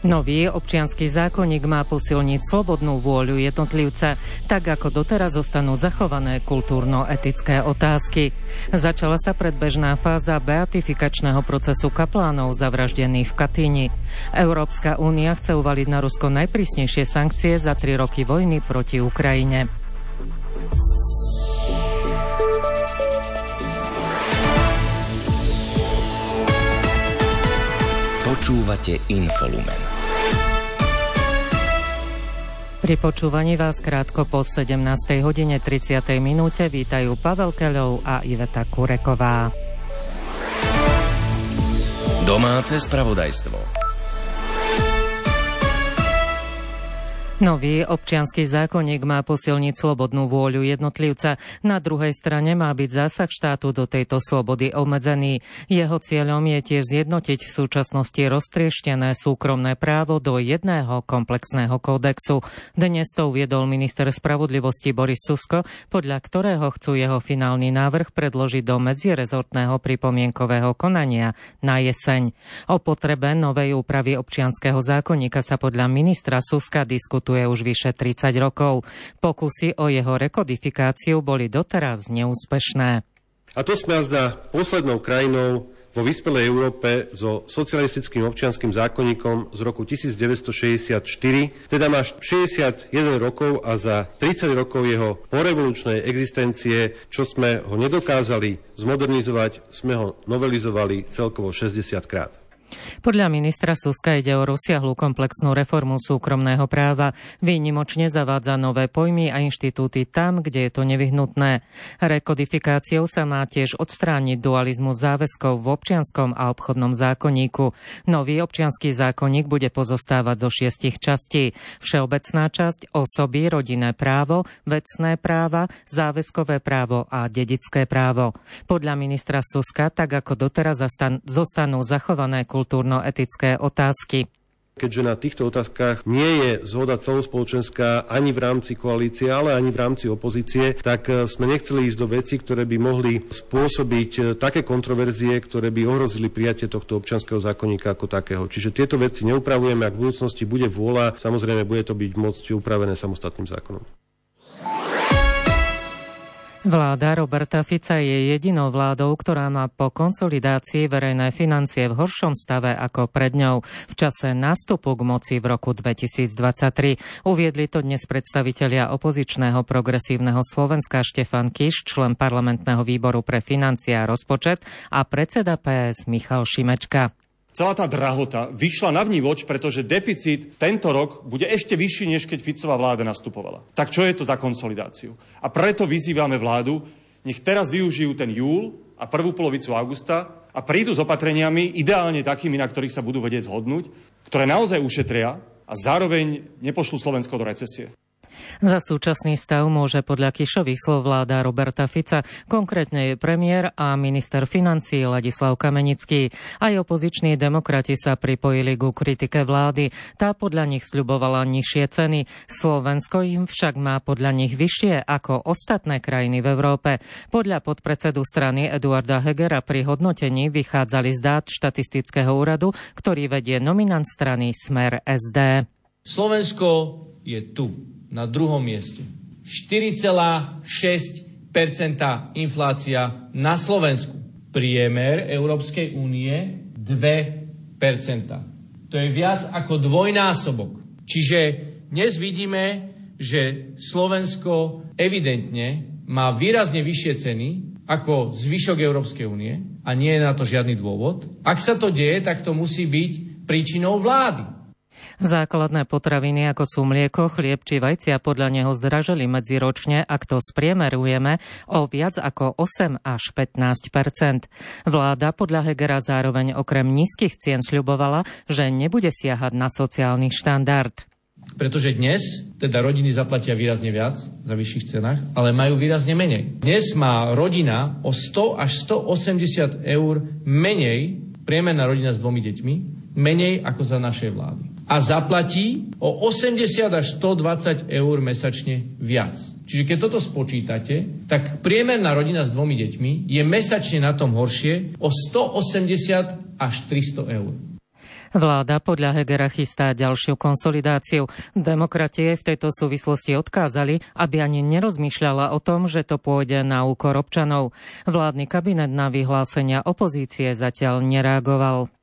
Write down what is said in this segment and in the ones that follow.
Nový občiansky zákonník má posilniť slobodnú vôľu jednotlivca, tak ako doteraz zostanú zachované kultúrno-etické otázky. Začala sa predbežná fáza beatifikačného procesu kaplánov zavraždených v Katyni. Európska únia chce uvaliť na Rusko najprísnejšie sankcie za 3 roky vojny proti Ukrajine. Počúvate Infolumen. Pri počúvaní vás krátko po 17:30 vítajú Pavel Keľov a Iveta Kureková. Domáce spravodajstvo. Nový občiansky zákonník má posilniť slobodnú vôľu jednotlivca. Na druhej strane má byť zásah štátu do tejto slobody obmedzený. Jeho cieľom je tiež zjednotiť v súčasnosti roztrieštené súkromné právo do jedného komplexného kódexu. Dnes to uviedol minister spravodlivosti Boris Susko, podľa ktorého chcú jeho finálny návrh predložiť do medzirezortného pripomienkového konania na jeseň. O potrebe novej úpravy občianskeho zákonníka sa podľa ministra Suska diskutuje už vyše 30 rokov. Pokusy o jeho rekodifikáciu boli doteraz neúspešné. A to sme azda poslednou krajinou vo vyspelej Európe so socialistickým občianskym zákonníkom z roku 1964, teda má 61 rokov a za 30 rokov jeho porevolučnej existencie, čo sme ho nedokázali zmodernizovať, sme ho novelizovali celkovo 60 krát. Podľa ministra Suska ide o rozsiahlu komplexnú reformu súkromného práva. Výnimočne zavádza nové pojmy a inštitúty tam, kde je to nevyhnutné. Rekodifikáciou sa má tiež odstrániť dualizmus záväzkov v občianskom a obchodnom zákonníku. Nový občiansky zákonník bude pozostávať zo 6 častí. Všeobecná časť, osoby, rodinné právo, vecné práva, záväzkové právo a dedické právo. Podľa ministra Suska, tak ako doteraz zostanú zachované kultúrno-etické otázky. Keďže na týchto otázkach nie je zhoda celospoločenská ani v rámci koalície, ale ani v rámci opozície, tak sme nechceli ísť do vecí, ktoré by mohli spôsobiť také kontroverzie, ktoré by ohrozili prijatie tohto občianskeho zákonníka ako takého. Čiže tieto veci neupravujeme, ak v budúcnosti bude vôľa, samozrejme bude to byť môcť upravené samostatným zákonom. Vláda Roberta Fica je jedinou vládou, ktorá má po konsolidácii verejné financie v horšom stave ako pred ňou v čase nástupu k moci v roku 2023. Uviedli to dnes predstavitelia opozičného progresívneho Slovenska Štefan Kiš, člen parlamentného výboru pre financie a rozpočet, a predseda PS Michal Šimečka. Celá tá drahota vyšla na vnívoč, pretože deficit tento rok bude ešte vyšší, než keď Ficová vláda nastupovala. Tak čo je to za konsolidáciu? A preto vyzývame vládu, nech teraz využijú ten júl a prvú polovicu augusta a prídu s opatreniami, ideálne takými, na ktorých sa budú vedieť zhodnúť, ktoré naozaj ušetria a zároveň nepošlú Slovensko do recesie. Za súčasný stav môže podľa Kišových slov vláda Roberta Fica, konkrétne premiér a minister financií Ladislav Kamenický. Aj opoziční demokrati sa pripojili ku kritike vlády. Tá podľa nich sľubovala nižšie ceny. Slovensko im však má podľa nich vyššie ako ostatné krajiny v Európe. Podľa podpredsedu strany Eduarda Hegera pri hodnotení vychádzali z dát štatistického úradu, ktorý vedie nominant strany Smer SD. Slovensko je tu. Na druhom mieste. 4,6% inflácia na Slovensku. Priemer Európskej únie 2%. To je viac ako dvojnásobok. Čiže dnes vidíme, že Slovensko evidentne má výrazne vyššie ceny ako zvyšok Európskej únie a nie je na to žiadny dôvod. Ak sa to deje, tak to musí byť príčinou vlády. Základné potraviny, ako sú mlieko, chlieb či vajcia, podľa neho zdražili medziročne, ak to spriemerujeme, o viac ako 8 až 15%. Vláda podľa Hegera zároveň okrem nízkych cien sľubovala, že nebude siahať na sociálny štandard. Pretože dnes teda rodiny zaplatia výrazne viac za vyšších cenách, ale majú výrazne menej. Dnes má rodina o 100 až 180 eur menej, priemerná rodina s 2 deťmi, menej ako za našej vlády. A zaplatí o 80 až 120 eur mesačne viac. Čiže keď toto spočítate, tak priemerná rodina s 2 deťmi je mesačne na tom horšie o 180 až 300 eur. Vláda podľa Hegera chystá ďalšiu konsolidáciu. Demokrati v tejto súvislosti odkázali, aby ani nerozmýšľala o tom, že to pôjde na úkor občanov. Vládny kabinet na vyhlásenia opozície zatiaľ nereagoval.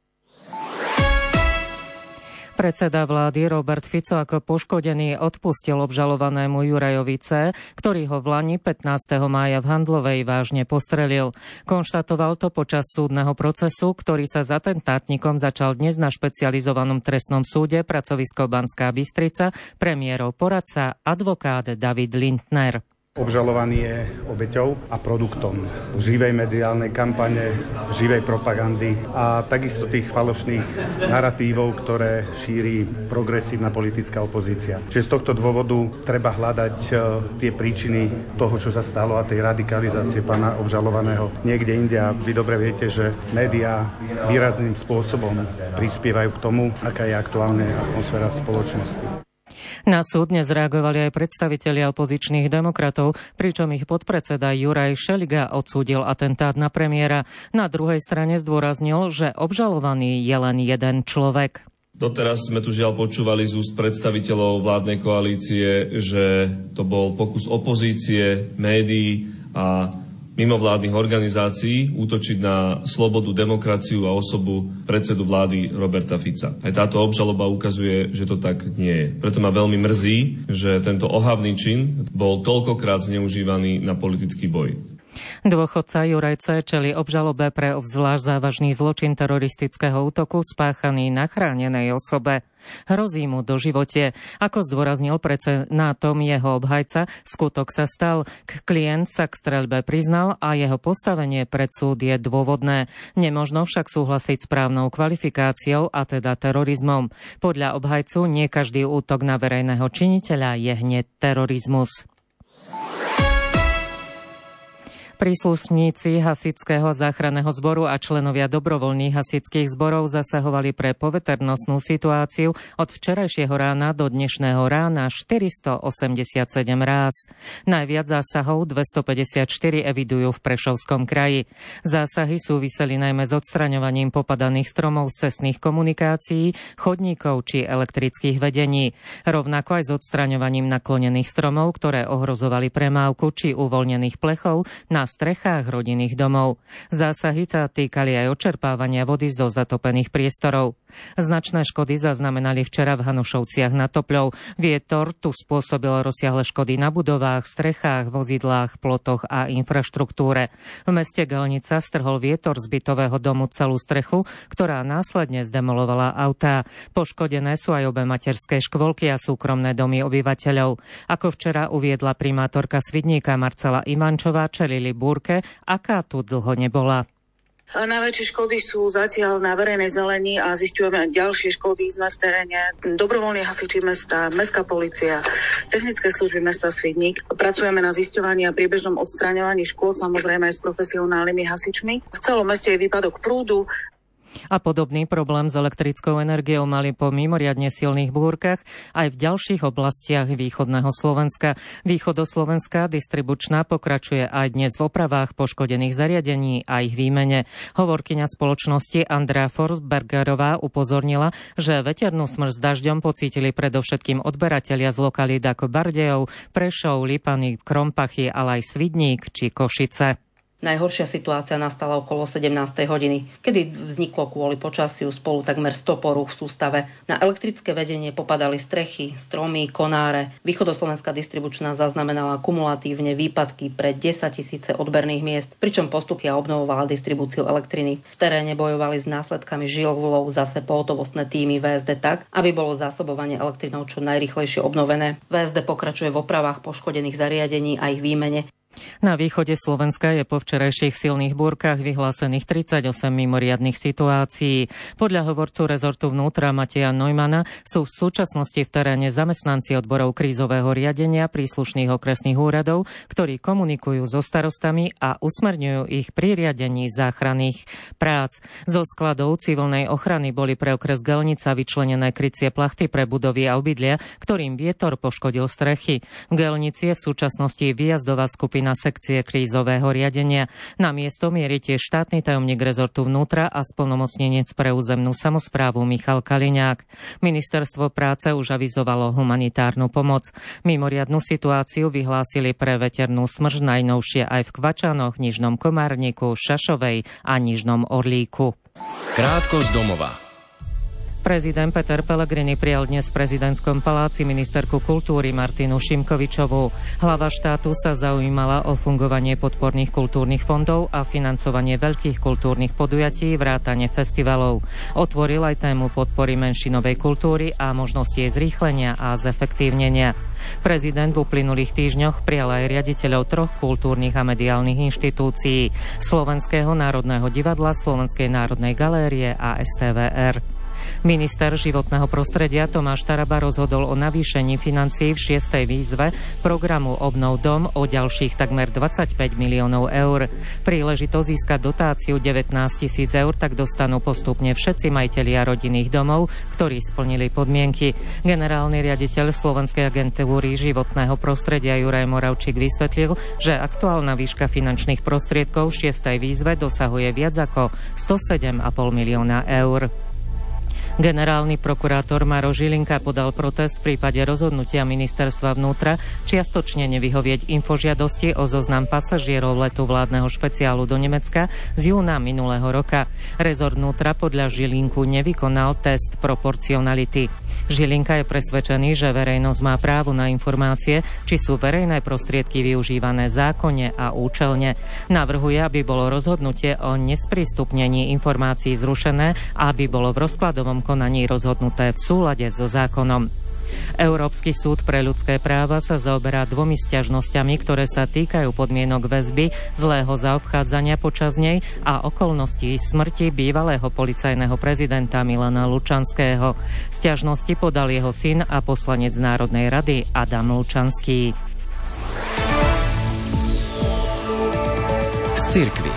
Predseda vlády Robert Fico ako poškodený odpustil obžalovanému Jurajovi C., ktorý ho v Lani 15. mája v Handlovej vážne postrelil. Konštatoval to počas súdneho procesu, ktorý sa s atentátnikom začal dnes na špecializovanom trestnom súde pracovisko Banská Bystrica, premiérov poradca advokát David Lindner. Obžalovaný je obeťou a produktom živej mediálnej kampane, živej propagandy a takisto tých falošných naratívov, ktoré šíri progresívna politická opozícia. Čiže z tohto dôvodu treba hľadať tie príčiny toho, čo sa stalo a tej radikalizácie pána obžalovaného niekde inde. A vy dobre viete, že médiá výrazným spôsobom prispievajú k tomu, aká je aktuálna atmosféra spoločnosti. Na súd dnes reagovali aj predstavitelia opozičných demokratov, pričom ich podpredseda Juraj Šeliga odsúdil atentát na premiéra. Na druhej strane zdôraznil, že obžalovaný je len jeden človek. Doteraz sme tu žiaľ počúvali z úst predstaviteľov vládnej koalície, že to bol pokus opozície, médií a mimovládnych organizácií útočiť na slobodu, demokraciu a osobu predsedu vlády Roberta Fica. Aj táto obžaloba ukazuje, že to tak nie je. Preto ma veľmi mrzí, že tento ohavný čin bol toľkokrát zneužívaný na politický boj. Dôchodca Juraj C. čeli obžalobe pre obzvlášť závažný zločin teroristického útoku spáchaný na chránenej osobe. Hrozí mu doživotie. Ako zdôraznil pred senátom jeho obhajca, skutok sa stal. Klient sa k streľbe priznal a jeho postavenie pred súd je dôvodné. Nemožno však súhlasiť s právnou kvalifikáciou, a teda terorizmom. Podľa obhajcu nie každý útok na verejného činiteľa je hneď terorizmus. Príslušníci hasičského záchranného zboru a členovia dobrovoľných hasičských zborov zasahovali pre poveternostnú situáciu od včerajšieho rána do dnešného rána 487 ráz. Najviac zásahov 254 evidujú v Prešovskom kraji. Zásahy súviseli najmä s odstraňovaním popadaných stromov z cestných komunikácií, chodníkov či elektrických vedení. Rovnako aj s odstraňovaním naklonených stromov, ktoré ohrozovali premávku či uvoľnených plechov na strechách rodinných domov. Zásahy sa týkali aj odčerpávania vody zo zatopených priestorov. Značné škody zaznamenali včera v Hanušovciach nad Topľou. Vietor tu spôsobil rozsiahle škody na budovách, strechách, vozidlách, plotoch a infraštruktúre. V meste Galnica strhol vietor z bytového domu celú strechu, ktorá následne zdemolovala autá. Poškodené sú aj obe materské škôlky a súkromné domy obyvateľov. Ako včera uviedla primátorka Svidníka Marcela Ivančová, čelili búrke, aká tu dlho nebola. Najväčšie škody sú zatiaľ na verejnej zelení a zisťujeme ďalšie škody. Sme v teréne. Dobrovoľní hasiči mesta, mestská polícia, technické služby mesta Svidník. Pracujeme na zisťovaní a priebežnom odstraňovaní škôd, samozrejme aj s profesionálnymi hasičmi. V celom meste je výpadok prúdu. A podobný problém s elektrickou energiou mali po mimoriadne silných búrkach aj v ďalších oblastiach východného Slovenska. Východoslovenská distribučná pokračuje aj dnes v opravách poškodených zariadení a ich výmene. Hovorkyňa spoločnosti Andrea Forsbergerová upozornila, že veternú smrť s dažďom pocítili predovšetkým odberatelia z lokalít ako Bardejov, Prešov, Lipany, Krompachy, ale aj Svidník či Košice. Najhoršia situácia nastala okolo 17. hodiny, kedy vzniklo kvôli počasiu spolu takmer 100 porúch v sústave. Na elektrické vedenie popadali strechy, stromy, konáre. Východoslovenská distribučná zaznamenala kumulatívne výpadky pre 10 000 odberných miest, pričom postupne obnovovala distribúciu elektriny. V teréne bojovali s následkami živlov zase pohotovostné týmy VSD tak, aby bolo zásobovanie elektrinou čo najrýchlejšie obnovené. VSD pokračuje v opravách poškodených zariadení a ich výmene. Na východe Slovenska je po včerajších silných búrkach vyhlásených 38 mimoriadnych situácií. Podľa hovorcu rezortu vnútra Mateja Neumana sú v súčasnosti v teréne zamestnanci odborov krízového riadenia príslušných okresných úradov, ktorí komunikujú so starostami a usmerňujú ich pri riadení záchranných prác. Zo skladov civilnej ochrany boli pre okres Gelnica vyčlenené krycie plachty pre budovy a obydlia, ktorým vietor poškodil strechy. V Gelnici je v súčasnosti výjazdová skupina skupina sekcie krízového riadenia. Na miesto mierí tiež štátny tajomník rezortu vnútra a splnomocnenec pre územnú samosprávu Michal Kaliňák. Ministerstvo práce už avizovalo humanitárnu pomoc. Mimoriadnu situáciu vyhlásili pre veternú smršť najnovšie aj v Kvačanoch, Nižnom Komárniku, Šašovej a Nižnom Orlíku. Krátko z domova. Prezident Peter Pellegrini prijal dnes v prezidentskom paláci ministerku kultúry Martinu Šimkovičovú. Hlava štátu sa zaujímala o fungovanie podporných kultúrnych fondov a financovanie veľkých kultúrnych podujatí, vrátane festivalov. Otvoril aj tému podpory menšinovej kultúry a možnosti jej zrýchlenia a zefektívnenia. Prezident v uplynulých týždňoch prijal aj riaditeľov 3 kultúrnych a mediálnych inštitúcií: Slovenského národného divadla, Slovenskej národnej galérie a STVR. Minister životného prostredia Tomáš Taraba rozhodol o navýšení financií v 6. výzve programu Obnov dom o ďalších takmer 25 miliónov eur. Príležitosť získať dotáciu 19 000 eur tak dostanú postupne všetci majitelia rodinných domov, ktorí splnili podmienky. Generálny riaditeľ Slovenskej agentúry životného prostredia Juraj Moravčík vysvetlil, že aktuálna výška finančných prostriedkov v 6. výzve dosahuje viac ako 107,5 milióna eur. Generálny prokurátor Maro Žilinka podal protest v prípade rozhodnutia ministerstva vnútra čiastočne nevyhovieť infožiadosti o zoznam pasažierov letu vládneho špeciálu do Nemecka z júna minulého roka. Rezort vnútra podľa Žilinku nevykonal test proporcionality. Žilinka je presvedčený, že verejnosť má právo na informácie, či sú verejné prostriedky využívané zákonne a účelne. Navrhuje, aby bolo rozhodnutie o nesprístupnení informácií zrušené a aby bolo v rozkladovom konaní rozhodnuté v súlade so zákonom. Európsky súd pre ľudské práva sa zaoberá 2 sťažnosťami, ktoré sa týkajú podmienok väzby, zlého zaobchádzania počas nej a okolností smrti bývalého policajného prezidenta Milana Lučanského. Sťažnosti podal jeho syn a poslanec Národnej rady Adam Lučanský. Z cirkvi.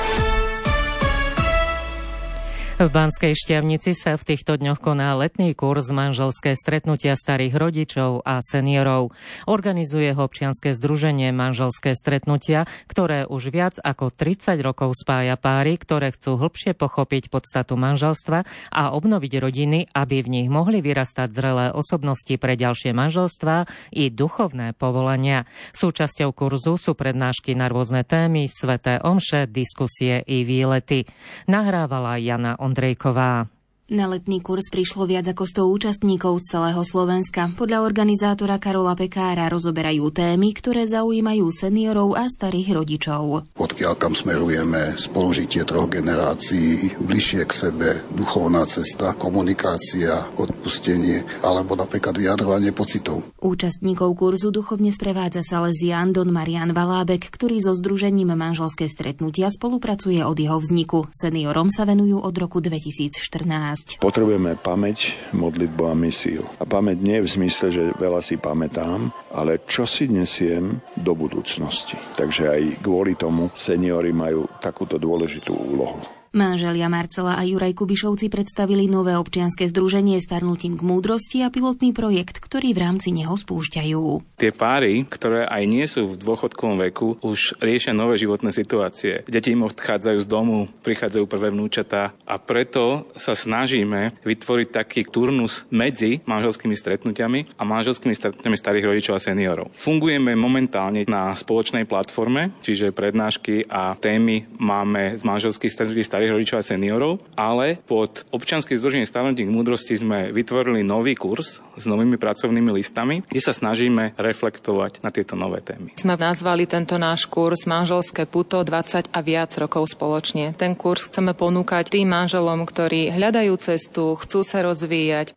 V Banskej Štiavnici sa v týchto dňoch koná letný kurz Manželské stretnutia starých rodičov a seniorov. Organizuje ho občianske združenie Manželské stretnutia, ktoré už viac ako 30 rokov spája páry, ktoré chcú hlbšie pochopiť podstatu manželstva a obnoviť rodiny, aby v nich mohli vyrastať zrelé osobnosti pre ďalšie manželstvá i duchovné povolania. Súčasťou kurzu sú prednášky na rôzne témy, sväté omše, diskusie i výlety. Nahrávala Jana Ondrejková. Na letný kurz prišlo viac ako 100 účastníkov z celého Slovenska. Podľa organizátora Karola Pekára rozoberajú témy, ktoré zaujímajú seniorov a starých rodičov. Odkiaľ kam smerujeme, spolužitie 3 generácií, bližšie k sebe, duchovná cesta, komunikácia, odpustenie alebo napríklad vyjadrovanie pocitov. Účastníkov kurzu duchovne sprevádza Salesián Don Marián Valábek, ktorý so združením Manželské stretnutia spolupracuje od jeho vzniku. Seniorom sa venujú od roku 2014. Potrebujeme pamäť, modlitbu a misiu. A pamäť nie v zmysle, že veľa si pamätám, ale čo si nesiem do budúcnosti. Takže aj kvôli tomu seniori majú takúto dôležitú úlohu. Manželia Marcela a Juraj Kubišovci predstavili nové občianske združenie Starnutím k múdrosti a pilotný projekt, ktorý v rámci neho spúšťajú. Tie páry, ktoré aj nie sú v dôchodkovom veku, už riešia nové životné situácie. Deti im odchádzajú z domu, prichádzajú prvé vnúčatá a preto sa snažíme vytvoriť taký turnus medzi manželskými stretnutiami a manželskými stretnutiami starých rodičov a seniorov. Fungujeme momentálne na spoločnej platforme, čiže prednášky a témy máme z manželských stretnutí starých rodičov a seniorov, ale pod občianske združenie Starnutím k múdrosti sme vytvorili nový kurz s novými pracovnými listami, kde sa snažíme reflektovať na tieto nové témy. Sme nazvali tento náš kurz Manželské puto 20 a viac rokov spoločne. Ten kurz chceme ponúkať tým manželom, ktorí hľadajú cestu, chcú sa rozvíjať.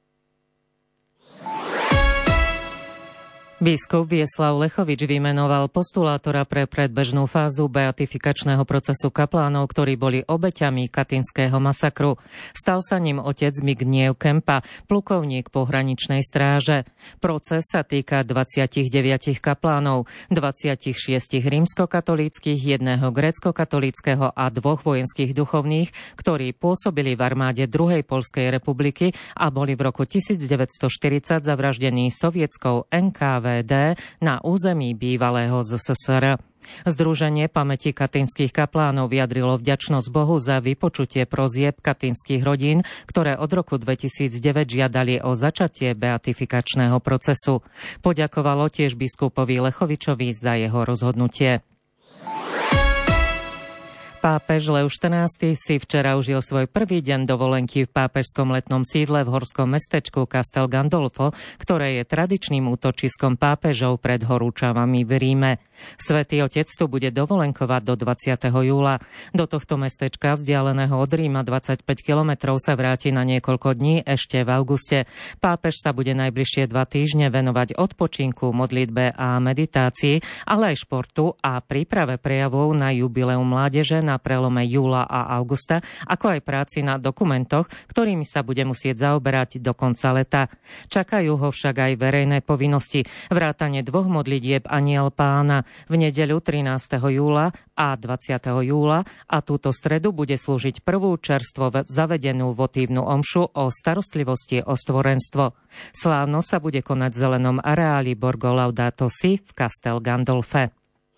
Biskup Vieslav Lechovič vymenoval postulátora pre predbežnú fázu beatifikačného procesu kaplánov, ktorí boli obeťami katinského masakru. Stal sa ním otec Zbigniew Kempa, plukovník pohraničnej stráže. Proces sa týka 29 kaplánov, 26 rímskokatolíckych, 1 grécko-katolíckeho a 2 vojenských duchovných, ktorí pôsobili v armáde druhej Poľskej republiky a boli v roku 1940 zavraždení sovietskou NKVD. NKVD na území bývalého ZSSR. Združenie pamäti katynských kaplánov vyjadrilo vďačnosť Bohu za vypočutie prozieb katynských rodín, ktoré od roku 2009 žiadali o začatie beatifikačného procesu. Poďakovalo tiež biskupovi Lechovičovi za jeho rozhodnutie. Pápež Lev XIV si včera užil svoj prvý deň dovolenky v pápežskom letnom sídle v horskom mestečku Castel Gandolfo, ktoré je tradičným útočiskom pápežov pred horúčavami v Ríme. Svätý Otec tu bude dovolenkovať do 20. júla. Do tohto mestečka, vzdialeného od Ríma 25 kilometrov, sa vráti na niekoľko dní ešte v auguste. Pápež sa bude najbližšie 2 týždne venovať odpočinku, modlitbe a meditácii, ale aj športu a príprave prejavov na jubileum mládeže na prelome júla a augusta, ako aj práci na dokumentoch, ktorými sa bude musieť zaoberať do konca leta. Čakajú ho však aj verejné povinnosti, vrátane 2 modlitieb Anjel Pána v nedeľu 13. júla a 20. júla a túto stredu bude slúžiť prvú čerstvo zavedenú votívnu omšu o starostlivosti o stvorenstvo. Slávnosť sa bude konať v zelenom areáli Borgo Laudato Si v Castel Gandolfe.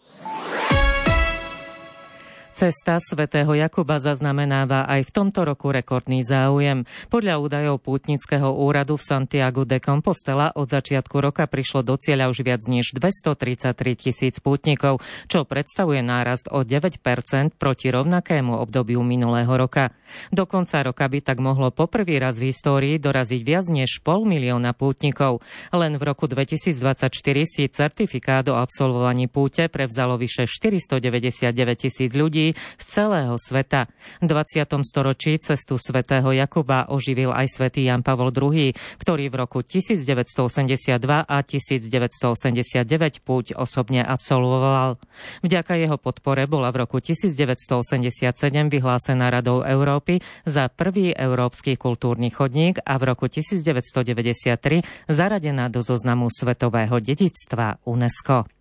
Cesta svätého Jakuba zaznamenáva aj v tomto roku rekordný záujem. Podľa údajov pútnického úradu v Santiagu de Compostela od začiatku roka prišlo do cieľa už viac než 233 000 pútnikov, čo predstavuje nárast o 9% proti rovnakému obdobiu minulého roka. Do konca roka by tak mohlo poprvý raz v histórii doraziť viac než 500 000 pútnikov. Len v roku 2024 si certifikát o absolvovaní púte prevzalo vyše 499 000 ľudí z celého sveta. V 20. storočí cestu svätého Jakuba oživil aj svätý Jan Pavol II, ktorý v roku 1982 a 1989 púť osobne absolvoval. Vďaka jeho podpore bola v roku 1987 vyhlásená Radou Európy za prvý európsky kultúrny chodník a v roku 1993 zaradená do zoznamu svetového dedičstva UNESCO.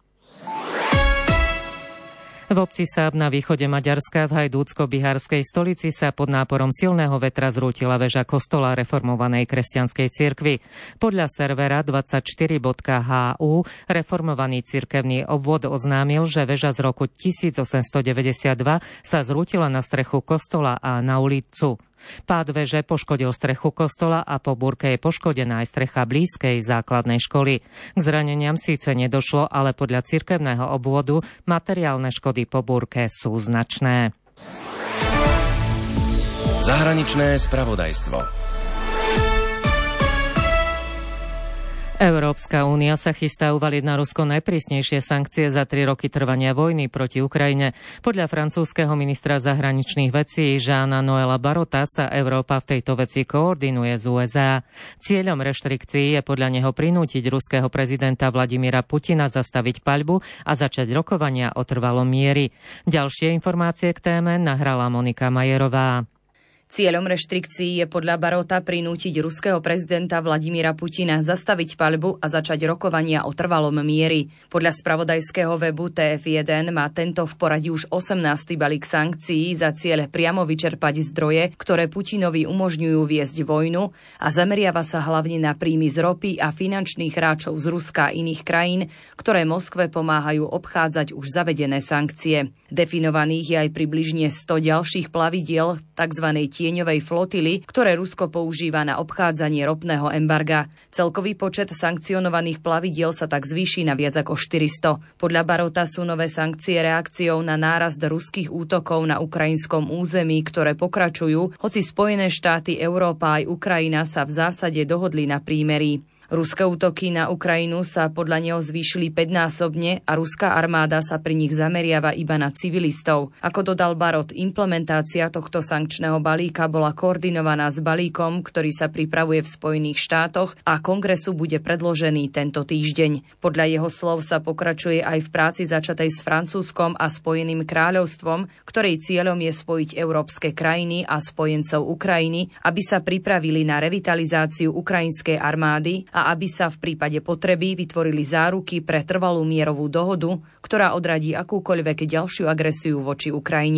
V obci Sáb na východe Maďarska v hajdúcko-bihárskej stolici sa pod náporom silného vetra zrútila väža kostola reformovanej kresťanskej cirkvi. Podľa servera 24.hu reformovaný cirkevný obvod oznámil, že väža z roku 1892 sa zrútila na strechu kostola a na ulicu. Pád veže poškodil strechu kostola a po búrke je poškodená aj strecha blízkej základnej školy. K zraneniam síce nedošlo, ale podľa cirkevného obvodu materiálne škody po búrke sú značné. Zahraničné spravodajstvo. Európska únia sa chystá uvaliť na Rusko najprísnejšie sankcie za 3 roky trvania vojny proti Ukrajine. Podľa francúzskeho ministra zahraničných vecí Jeana Noela Barrota sa Európa v tejto veci koordinuje z USA. Cieľom reštrikcií je podľa neho prinútiť ruského prezidenta Vladimíra Putina zastaviť paľbu a začať rokovania o trvalom mieri. Ďalšie informácie k téme nahrala Monika Majerová. Cieľom reštrikcií je podľa Barrota prinútiť ruského prezidenta Vladimíra Putina zastaviť paľbu a začať rokovania o trvalom mieri. Podľa spravodajského webu TF1 má tento v poradí už 18. balík sankcií za cieľ priamo vyčerpať zdroje, ktoré Putinovi umožňujú viesť vojnu a zameriava sa hlavne na príjmy z ropy a finančných hráčov z Ruska a iných krajín, ktoré Moskve pomáhajú obchádzať už zavedené sankcie. Definovaných je aj približne 100 ďalších plavidiel tzv. Tieňovej flotily, ktoré Rusko používa na obchádzanie ropného embarga. Celkový počet sankcionovaných plavidiel sa tak zvýši na viac ako 400. Podľa Barrota sú nové sankcie reakciou na nárast ruských útokov na ukrajinskom území, ktoré pokračujú, hoci Spojené štáty, Európa aj Ukrajina sa v zásade dohodli na prímerí. Ruské útoky na Ukrajinu sa podľa neho zvýšili 5-násobne a ruská armáda sa pri nich zameriava iba na civilistov. Ako dodal Barrot, implementácia tohto sankčného balíka bola koordinovaná s balíkom, ktorý sa pripravuje v Spojených štátoch a Kongresu bude predložený tento týždeň. Podľa jeho slov sa pokračuje aj v práci začatej s Francúzskom a Spojeným kráľovstvom, ktorej cieľom je spojiť európske krajiny a spojencov Ukrajiny, aby sa pripravili na revitalizáciu ukrajinskej armády a aby sa v prípade potreby vytvorili záruky pre trvalú mierovú dohodu, ktorá odradí akúkoľvek ďalšiu agresiu voči Ukrajine.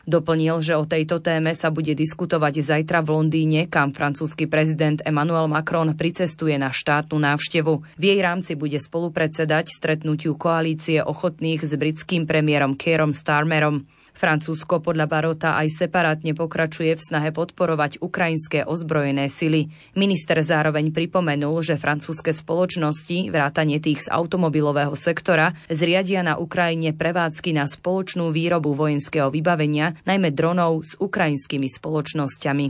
Doplnil, že o tejto téme sa bude diskutovať zajtra v Londýne, kam francúzsky prezident Emmanuel Macron pricestuje na štátnu návštevu. V jej rámci bude spolupredsedať stretnutiu koalície ochotných s britským premiérom Keírom Starmerom. Francúzsko podľa Barota aj separátne pokračuje v snahe podporovať ukrajinské ozbrojené sily. Minister zároveň pripomenul, že francúzske spoločnosti, vrátane tých z automobilového sektora, zriadia na Ukrajine prevádzky na spoločnú výrobu vojenského vybavenia, najmä dronov s ukrajinskými spoločnosťami.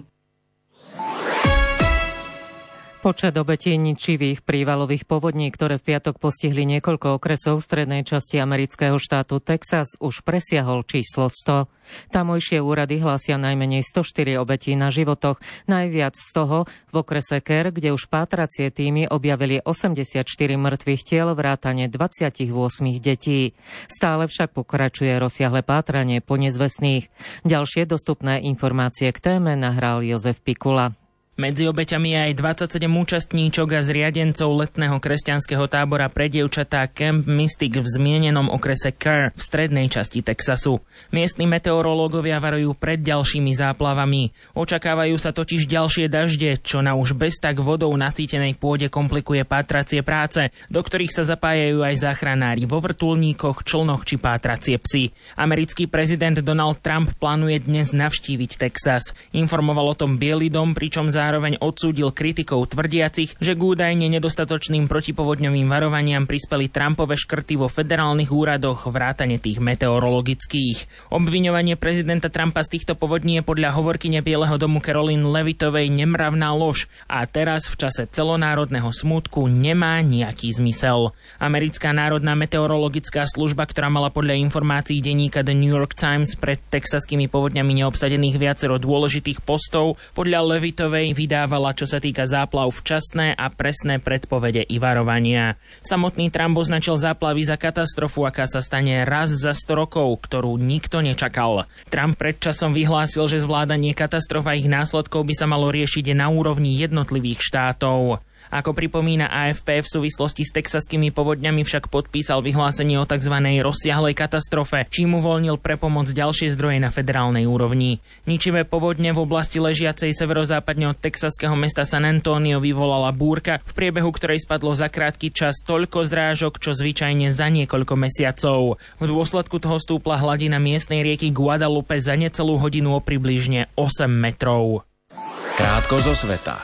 Počet obetí ničivých prívalových povodní, ktoré v piatok postihli niekoľko okresov v strednej časti amerického štátu Texas, už presiahol číslo 100. Tamojšie úrady hlásia najmenej 104 obetí na životoch, najviac z toho v okrese Kerr, kde už pátracie týmy objavili 84 mŕtvych tiel vrátane 28 detí. Stále však pokračuje rozsiahle pátranie po nezvestných. Ďalšie dostupné informácie k téme nahral Jozef Pikula. Medzi obeťami je aj 27 účastníčok a zriadencov letného kresťanského tábora pre dievčatá Camp Mystic v zmienenom okrese Kerr v strednej časti Texasu. Miestni meteorológovia varujú pred ďalšími záplavami. Očakávajú sa totiž ďalšie dažde, čo na už bez tak vodou nasýtenej pôde komplikuje pátracie práce, do ktorých sa zapájajú aj záchranári vo vrtuľníkoch, člnoch či pátracie psy. Americký prezident Donald Trump plánuje dnes navštíviť Texas. Informoval o tom Biely dom, pričom zároveň odsúdil kritikov tvrdiacich, že k údajne nedostatočným protipovodňovým varovaniam prispeli Trumpove škrty vo federálnych úradoch vrátane tých meteorologických. Obviňovanie prezidenta Trumpa z týchto povodní je podľa hovorkyne Bieleho domu Caroline Levitovej nemravná lož a teraz v čase celonárodného smútku nemá nejaký zmysel. Americká národná meteorologická služba, ktorá mala podľa informácií denníka The New York Times pred texaskými povodňami neobsadených viacero dôležitých postov, podľa Levitovej vydávala, čo sa týka záplav, včasné a presné predpovede i varovania. Samotný Trump označil záplavy za katastrofu, aká sa stane raz za 100 rokov, ktorú nikto nečakal. Trump predčasom vyhlásil, že zvládanie katastrof a ich následkov by sa malo riešiť na úrovni jednotlivých štátov. Ako pripomína AFP, v súvislosti s texaskými povodňami však podpísal vyhlásenie o tzv. Rozsiahlej katastrofe, čím uvoľnil pre pomoc ďalšie zdroje na federálnej úrovni. Ničivé povodne v oblasti ležiacej severozápadne od texaského mesta San Antonio vyvolala búrka, v priebehu ktorej spadlo za krátky čas toľko zrážok, čo zvyčajne za niekoľko mesiacov. V dôsledku toho stúpla hladina miestnej rieky Guadalupe za necelú hodinu o približne 8 metrov. Krátko zo sveta.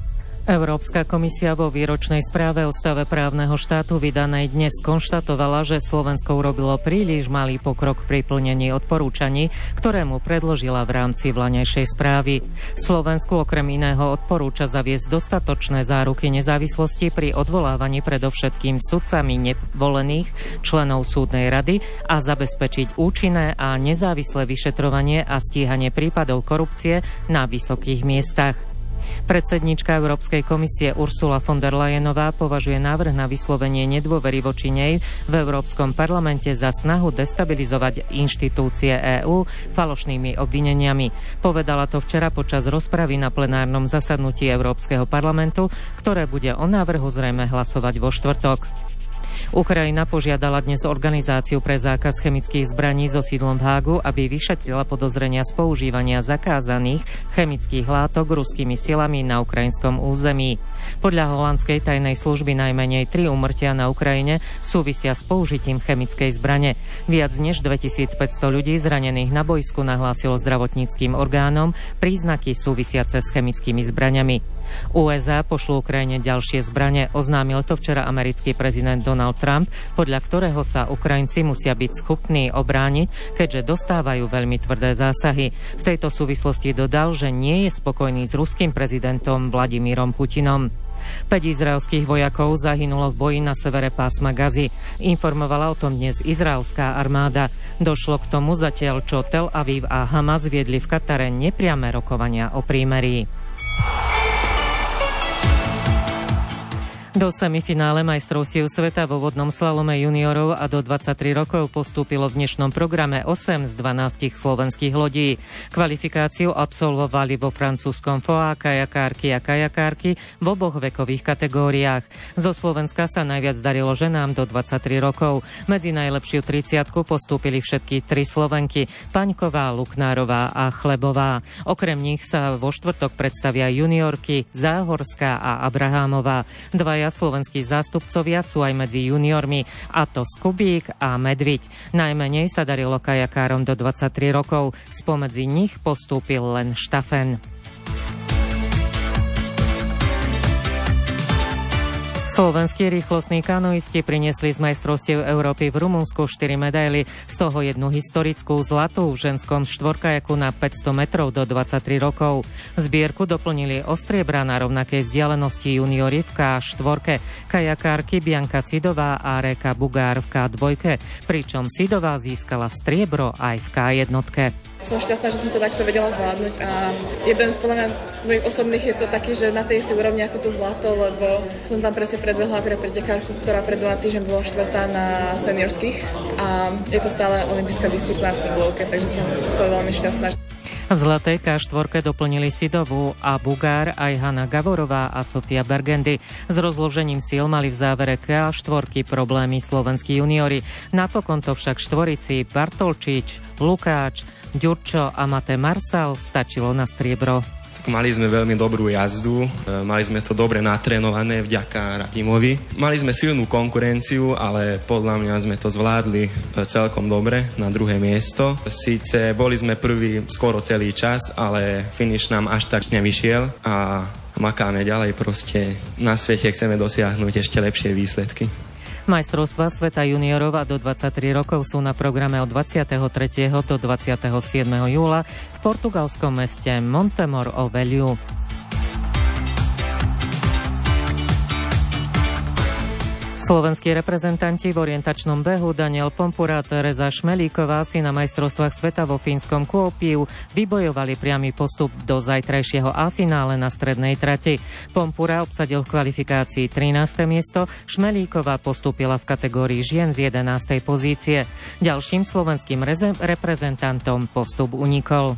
Európska komisia vo výročnej správe o stave právneho štátu vydanej dnes konštatovala, že Slovensko urobilo príliš malý pokrok pri plnení odporúčaní, ktoré mu predložila v rámci vlaňajšej správy. Slovensku okrem iného odporúča zaviesť dostatočné záruky nezávislosti pri odvolávaní predovšetkým sudcami nevolených členov súdnej rady a zabezpečiť účinné a nezávislé vyšetrovanie a stíhanie prípadov korupcie na vysokých miestach. Predsedníčka Európskej komisie Ursula von der Leyenová považuje návrh na vyslovenie nedôvery voči nej v Európskom parlamente za snahu destabilizovať inštitúcie EÚ falošnými obvineniami. Povedala to včera počas rozpravy na plenárnom zasadnutí Európskeho parlamentu, ktoré bude o návrhu zrejme hlasovať vo štvrtok. Ukrajina požiadala dnes organizáciu pre zákaz chemických zbraní so sídlom v Hágu, aby vyšetrila podozrenia z používania zakázaných chemických látok ruskými silami na ukrajinskom území. Podľa holandskej tajnej služby najmenej 3 úmrtia na Ukrajine súvisia s použitím chemickej zbrane. Viac než 2500 ľudí zranených na bojsku nahlásilo zdravotníckym orgánom príznaky súvisiace s chemickými zbraňami. USA pošlú Ukrajine ďalšie zbrane, oznámil to včera americký prezident Donald Trump, podľa ktorého sa Ukrajinci musia byť schopní obrániť, keďže dostávajú veľmi tvrdé zásahy. V tejto súvislosti dodal, že nie je spokojný s ruským prezidentom Vladimírom Putinom. 5 izraelských vojakov zahynulo v boji na severe pásma Gazy. Informovala o tom dnes izraelská armáda. Došlo k tomu zatiaľ, čo Tel Aviv a Hamas viedli v Katare nepriame rokovania o prímerí. Do semifinále majstrovstiev sveta vo vodnom slalome juniorov a do 23 rokov postúpilo v dnešnom programe 8 z 12 slovenských lodí. Kvalifikáciu absolvovali vo francúzskom Foix kajakárky a kajakárky v oboch vekových kategóriách. Zo Slovenska sa najviac darilo ženám do 23 rokov. Medzi najlepšiu 30-ku postúpili všetky 3 Slovenky: Paňková, Luknárová a Chlebová. Okrem nich sa vo štvrtok predstavia juniorky Záhorská a Abrahámová. Dvaja slovenskí zástupcovia sú aj medzi juniormi, a to Skubík a Medviť. Najmenej sa darilo kajakárom do 23 rokov. Spomedzi nich postúpil len Štafen. Slovenskí rýchlostní kanoisti priniesli z majstrovstiev Európy v Rumunsku 4 medaily, z toho jednu historickú zlatú v ženskom štvorkajaku na 500 metrov do 23 rokov. Zbierku doplnili o striebra na rovnakej vzdialenosti juniori v K4, kajakárky Bianka Sidová a Réka Bugár v K2, pričom Sidová získala striebro aj v K1. Som šťastná, že som to takto vedela zvládnuť a jeden z podľa mňa mojich osobných je to taký, že na tej istej úrovni ako to zlato, lebo som tam presne predbehla pre pretekárku, ktorá pred 2 týždňami bola štvrtá na seniorských a je to stále olympijská disciplína v singlovke, takže som z toho veľmi šťastná. V zlatej K4 doplnili Sidovú a Bugár aj Hanna Gavorová a Sofia Bergendy. S rozložením síl mali v závere K4 problémy slovenskí juniori. Napokon to však štvorici Bartolčič, Lukáč, Ďurčo a Matej Marsal stačilo na striebro. Mali sme veľmi dobrú jazdu, mali sme to dobre natrénované vďaka Radimovi. Mali sme silnú konkurenciu, ale podľa mňa sme to zvládli celkom dobre na druhé miesto. Síce boli sme prví skoro celý čas, ale finish nám až tak nevyšiel a makáme ďalej, proste na svete chceme dosiahnuť ešte lepšie výsledky. Majstrovstvá sveta juniorov a do 23 rokov sú na programe od 23. do 27. júla v portugalskom meste Montemor o Velho. Slovenskí reprezentanti v orientačnom behu Daniel Pompura a Tereza Šmelíková si na majstrovstvách sveta vo fínskom Kuopiu vybojovali priamy postup do zajtrajšieho A-finále na strednej trati. Pompura obsadil v kvalifikácii 13. miesto, Šmelíková postúpila v kategórii žien z 11. pozície. Ďalším slovenským reprezentantom postup unikol.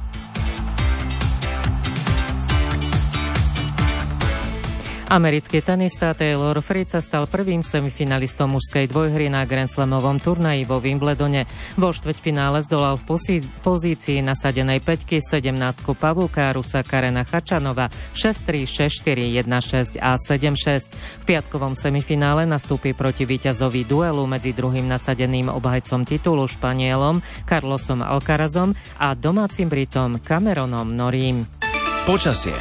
Americký tenista Taylor Fritz sa stal prvým semifinalistom mužskej dvojhry na Grand Slamovom turnaji vo Wimbledone. Vo štvrťfinále zdolal v pozícii nasadenej päťky 17-ku Pavlukárusa Karena Chačanova 6-3, 6-4, 1-6 a 7-6. V piatkovom semifinále nastúpi proti víťazovi duelu medzi druhým nasadeným obhajcom titulu Španielom Carlosom Alcarazom a domácim Britom Cameronom Norriem. Počasie.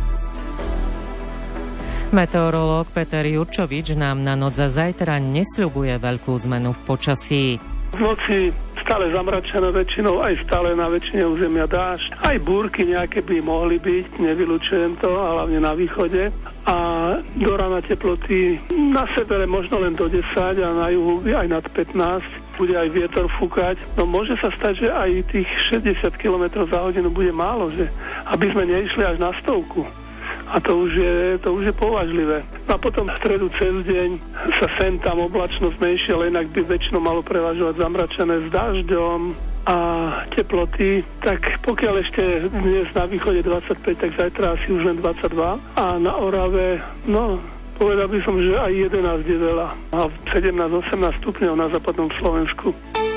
Meteorológ Peter Jurčovič nám na noc za zajtra nesľubuje veľkú zmenu v počasí. V noci stále zamračené väčšinou, aj stále na väčšine územia dážď. Aj búrky nejaké by mohli byť, nevylučujem to, a hlavne na východe. A do rána teploty na severe možno len do 10 a na juhu aj nad 15. Bude aj vietor fúkať. No môže sa stať, že aj tých 60 km za hodinu bude málo, že aby sme neišli až na 100. A to už je považlivé. A potom v stredu cez deň sa sem tam oblačnosť menšia, ale inak by väčšinou malo prevažovať zamračené s dažďom a teploty. Tak pokiaľ ešte dnes na východe 25, tak zajtra asi už len 22. A na Orave, povedal by som, že aj 11 je veľa. A 17-18 stupňov na západnom Slovensku.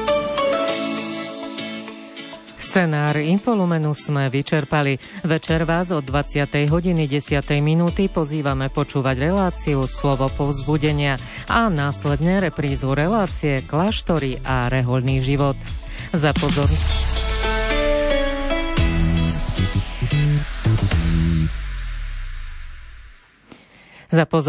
Scenár Infolumenu sme vyčerpali. Večer vás od 20. hodiny 10. minúty pozývame počúvať reláciu Slovo povzbudenia a následne reprízu relácie Kláštory a rehoľný život. Za pozornosť